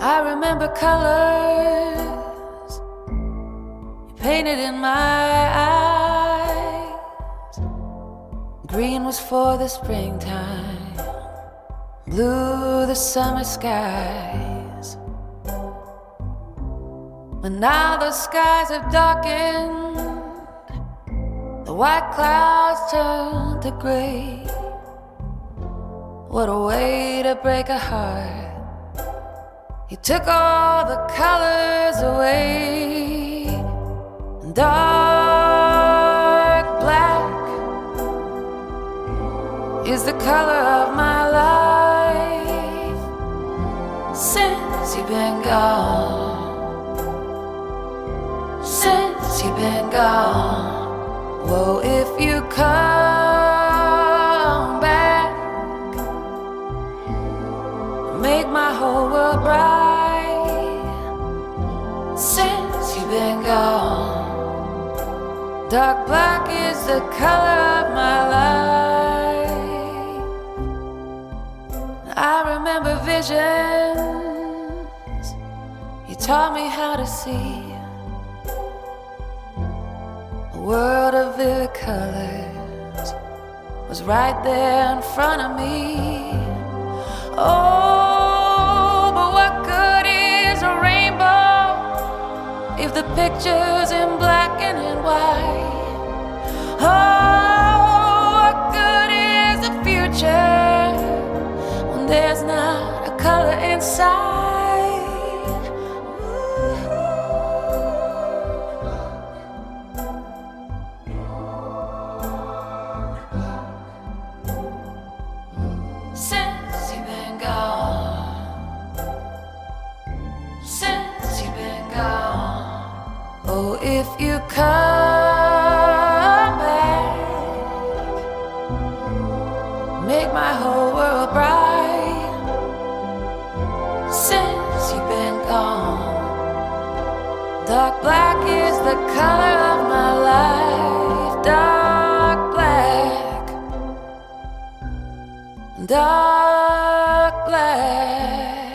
I remember colors you painted in my eyes. Green was for the springtime, blue the summer skies. But now the skies have darkened, the white clouds turn to gray. What a way to break a heart. You took all the colors away. Dark black is the color of my life since you've been gone. Since you've been gone. Whoa, if you come back, make my whole world bright. Since you've been gone, dark black is the color of my life. I remember visions you taught me how to see. A world of vivid colors was right there in front of me. Oh, but what good is a rainbow if the picture's in black and in white? Oh, what good is the future when there's not a color inside? Since you've been gone, since you've been gone. Oh, if you come back, make my whole world bright. Since you've been gone, dark black is the color of my life. Dark black, dark black.